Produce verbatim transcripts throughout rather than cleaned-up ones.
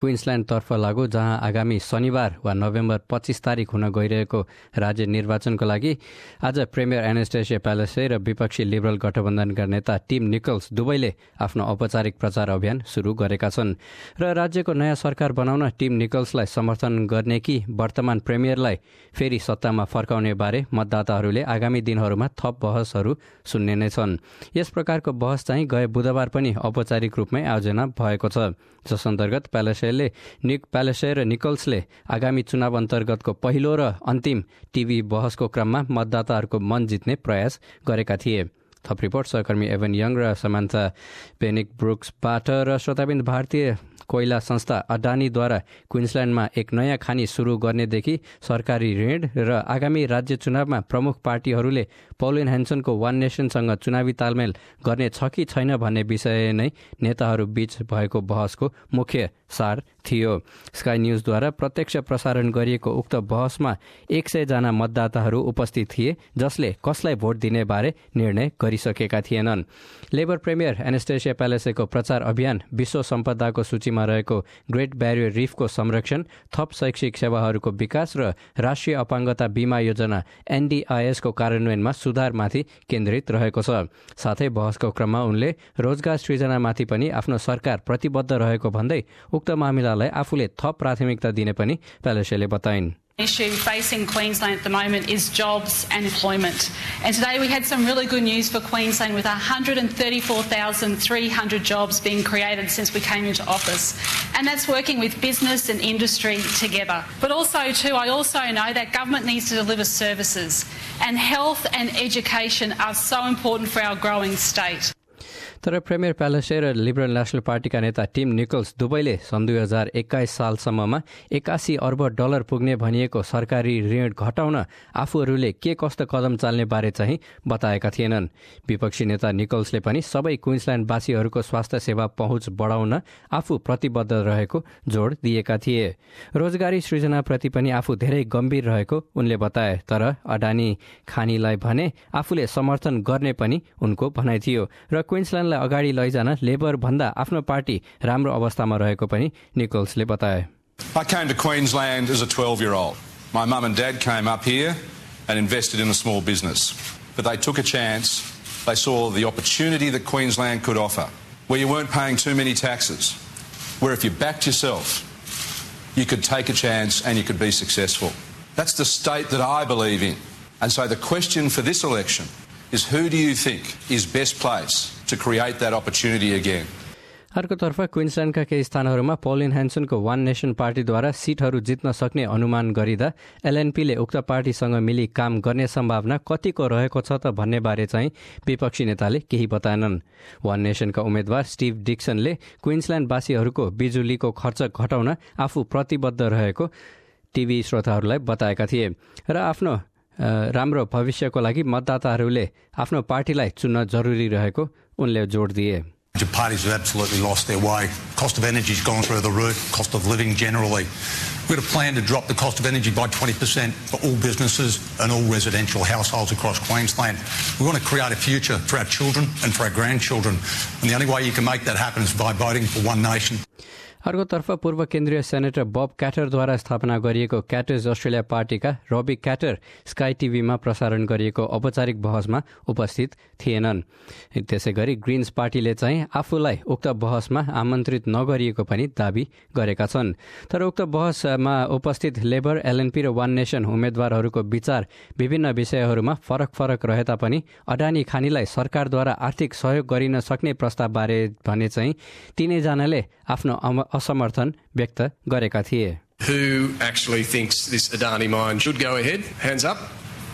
क्विन्सल्यान्डतर्फ लागू, जहाँ आगामी शनिबार वा नोभेम्बर पच्चिस तारिक हुन गइरहेको राज्य निर्वाचनको लागि आज प्रेमियर एनास्टेसिया प्यालेसे र विपक्षी लिबरल गठबन्धनका नेता टिम निकल्स दुवैले आफ्नो औपचारिक प्रचार अभियान सुरु गरेका छन् र राज्यको नयाँ सरकार बनाउन टिम निकल्सलाई समर्थन गर्ने कि वर्तमान प्रेमियरलाई फेरि सत्तामा फर्काउने बारे मतदाताहरूले आगामी दिनहरूमा थप बहसहरू सुन्ने नै छन्। यस प्रकारको बहस चाहिँ गए बुधबार पनि औपचारिक रूपमै आयोजना भएको छ, जस अन्तर्गत प्यालेसेले निक प्यालेसे र निकल्सले आगामी चुनाव अन्तर्गतको पहिलो र अन्तिम टिभी बहसको क्रममा मतदाताहरूको मन जित्ने प्रयास गरेका थिए। थप रिपोर्ट सहकर्मी एभन यङ र समान्था पेनिक ब्रुक्सबाट। र श्रोताबिन्द, भारतीय कोइला संस्था अडानीद्वारा क्विन्सल्यान्डमा एक नयाँ खानी सुरु गर्नेदेखि सरकारी ऋण र आगामी राज्य चुनावमा प्रमुख पार्टीहरूले पौलिन ह्यान्सनको वान नेसनसँग चुनावी तालमेल गर्ने छ कि छैन भन्ने विषय नै नेताहरू बीच भएको बहसको मुख्य सार थियो। स्काई न्यूजद्वारा प्रत्यक्ष प्रसारण गरिएको उक्त बहसमा एक सय जना मतदाताहरू उपस्थित थिए, जसले कसलाई भोट दिने बारे निर्णय गरिसकेका थिएनन्। लेबर प्रेमियर एनास्टेसिया प्यालेसेको प्रचार अभियान विश्व सम्पदाको सूचीमा रहेको ग्रेट ब्यारियर रिफको संरक्षण, थप शैक्षिक सेवाहरूको विकास र राष्ट्रिय अपाङ्गता बीमा योजना एनडीआईएसको कार्यान्वयनमा सुधारमाथि केन्द्रित रहेको छ। साथै बहसको क्रममा उनले रोजगार सृजनामाथि पनि आफ्नो सरकार प्रतिबद्ध रहेको भन्दै उक्त मामिलालाई आफूले थप प्राथमिकता दिने पनि प्यालेसेले बताइन्। issue facing Queensland at the moment is jobs and employment. And today we had some really good news for Queensland with one hundred thirty-four thousand three hundred jobs being created since we came into office. And that's working with business and industry together. But also too, I also know that government needs to deliver services, and health and education are so important for our growing state. तर premier Palaszczuk र liberal national पार्टीका नेता team Nicholls दुवैले सन् दुई हजार एक्काइस सालसम्ममा एकासी अर्ब डलर पुग्ने भनिएको सरकारी ऋण घटाउन आफूहरूले के कस्तो कदम चाल्ने बारे चाहिँ बताएका थिएनन्। विपक्षी नेता निकल्सले पनि सबै क्विन्सल्यान्डवासीहरूको स्वास्थ्य सेवा पहुँच बढाउन आफू प्रतिबद्ध रहेको जोड दिएका थिए। रोजगारी सृजनाप्रति पनि आफू धेरै गम्भीर रहेको उनले बताए। तर अडानी खानीलाई भने आफूले समर्थन गर्ने पनि उनको भनाइ थियो र क्विन्सल्यान्ड अगाडि लैजान लेबर भन्दा आफ्नो पार्टी राम्रो अवस्थामा रहेको पनि निकल्सले बताए। I came to Queensland as a twelve-year-old. My mum and dad came up here and invested in a small business. But they took a chance. They saw the opportunity that Queensland could offer, where you weren't paying too many taxes, where if you backed yourself, you could take a chance and you could be successful. That's the state that I believe in. And so the question for this election is, who do you think is best placed to create that opportunity again? अर्कोतर्फ क्विन्सल्यान्डका केही स्थानहरूमा Pauline ह्यान्सनको one nation पार्टीद्वारा सीटहरू जित्न सक्ने अनुमान गरिँदा एलएनपीले उक्त पार्टीसँग मिली काम गर्ने सम्भावना कतिको रहेको छ त भन्ने बारे चाहिँ विपक्षी नेताले केही बताएनन्। वान नेसनका उम्मेद्वार स्टिभ डिक्सनले क्विन्सल्यान्डवासीहरूको बिजुलीको खर्च घटाउन आफू प्रतिबद्ध रहेको टिभी श्रोताहरूलाई बताएका थिए र आफ्नो राम्रो भविष्यको लागि मतदाताहरूले आफ्नो पार्टीलाई चुन्न जरुरी रहेको उनले जोड दिए। Parties have absolutely lost their way. Cost of energy has gone through the roof, cost of living generally. We've got a plan to drop the cost of energy by twenty percent for all businesses and all residential households across Queensland. We want to create a future for our children and for our grandchildren. And the only way you can make that happen is by voting for One Nation. अर्कोतर्फ पूर्व केन्द्रीय senator बब क्याटरद्वारा स्थापना गरिएको क्याटर्स Australia पार्टीका रबी क्याटर sky टिभीमा प्रसारण गरिएको औपचारिक बहसमा उपस्थित थिएनन्। त्यसै गरी ग्रिन्स पार्टीले चाहिँ आफूलाई उक्त बहसमा आमन्त्रित नगरिएको पनि दावी गरेका छन्। तर उक्त बहसमा उपस्थित लेबर, एलएनपी र वान नेसन उम्मेद्वारहरूको विचार विभिन्न विषयहरूमा फरक फरक रहे तापनि अडानी खानीलाई सरकारद्वारा आर्थिक सहयोग गरिन सक्ने प्रस्तावबारे भने चाहिँ तिनैजनाले आफ्नो असमर्थन व्यक्त गरेका थिए। Who actually thinks this Adani mine should go ahead? Hands up.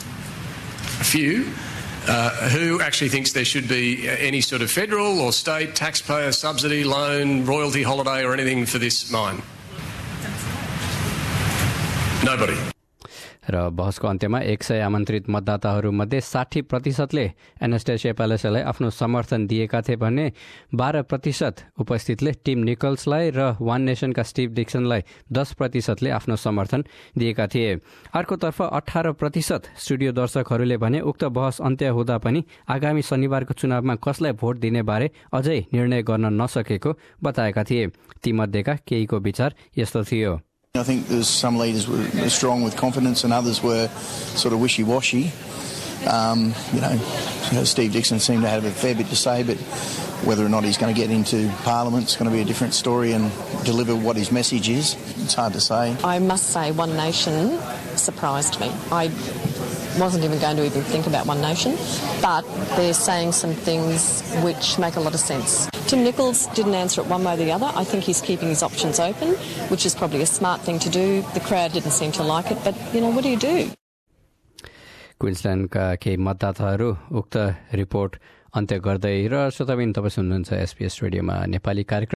A few. Uh, who actually thinks there should be any sort of federal or state taxpayer subsidy, loan, royalty holiday or anything for this mine? Nobody. र बहसको अन्त्यमा एक सय आमन्त्रित मतदाताहरूमध्ये साठी प्रतिशतले Anastasia पेलोसीलाई आफ्नो समर्थन दिएका थिए भने बाह्र प्रतिशत उपस्थितले टिम निकल्सलाई र वान नेसनका स्टिभ डिक्सनलाई दस प्रतिशतले आफ्नो समर्थन दिएका थिए। अर्कोतर्फ अठार प्रतिशत स्टुडियो दर्शकहरूले भने उक्त बहस अन्त्य हुँदा पनि आगामी शनिबारको चुनावमा कसलाई भोट दिने बारे अझै निर्णय गर्न नसकेको बताएका थिए। तीमध्येका केहीको विचार यस्तो थियो। I think there's some leaders were strong with confidence and others were sort of wishy-washy. Um, you know, Steve Dickson seemed to have a fair bit to say, but whether or not he's going to get into Parliament is going to be a different story and deliver what his message is. It's hard to say. I must say One Nation surprised me. I wasn't even going to even think about One Nation, but they're saying some things which make a lot of sense. Tim Nichols didn't answer it one way or the other. I think he's keeping his options open, which is probably a smart thing to do. The crowd didn't seem to like it, but, you know, what do you do? क्विन्सल्यान्डका केही मतदाताहरू उक्त report अन्त्य गर्दै र श्रोताबिन तपाईँ सुन्नुहुन्छ SPS रेडियोमा नेपाली कार्यक्रम।